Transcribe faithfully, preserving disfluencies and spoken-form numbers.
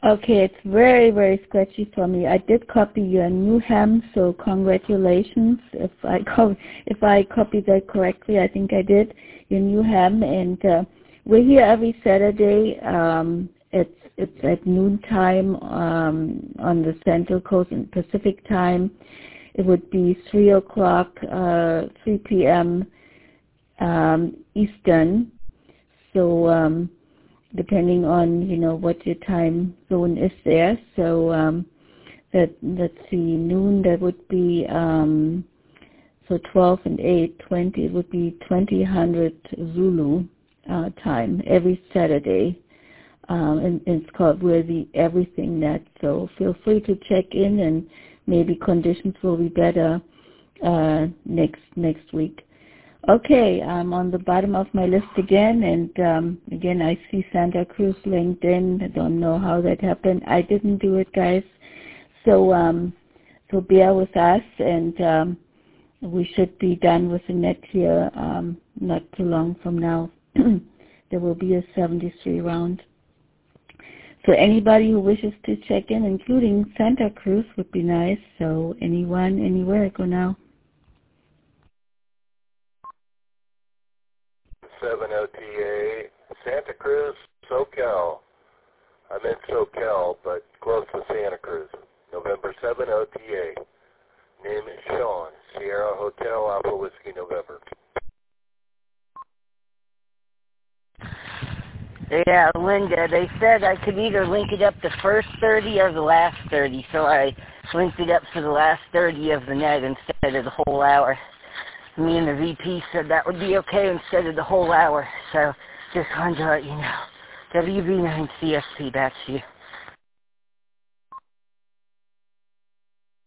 Okay, it's very, very sketchy for me. I did copy your Newham, so congratulations. If I co- if I copied that correctly, I think I did. Your Newham, and uh, we're here every Saturday. Um, it's it's at noontime um, on the Central Coast and Pacific time. It would be three o'clock, uh, three p.m. Um, Eastern. So. Um, depending on, you know, what your time zone is there. So um, that, let's see, noon, that would be, um, so twelve and eight, twenty, it would be twenty hundred Zulu uh, time every Saturday. Um, and, and it's called We're the Everything Net. So feel free to check in, and maybe conditions will be better uh, next next week. Okay, I'm on the bottom of my list again, and um, again, I see Santa Cruz LinkedIn. I don't know how that happened. I didn't do it, guys. So, um, so bear with us, and um, we should be done with the net here um, not too long from now. There will be a seventy-three round. So anybody who wishes to check in, including Santa Cruz, would be nice. So anyone, anywhere, go now. seven O T A, Santa Cruz, SoCal. I'm in SoCal, but close to Santa Cruz. November seventh, O T A. Name is Sean, Sierra Hotel, Alpha Whiskey, November. Yeah, Linda, they said I could either link it up the first thirty or the last thirty, so I linked it up for the last thirty of the net instead of the whole hour. Me and the V P said that would be okay instead of the whole hour, so just wanted to let you know. W B nine C S P, back to you.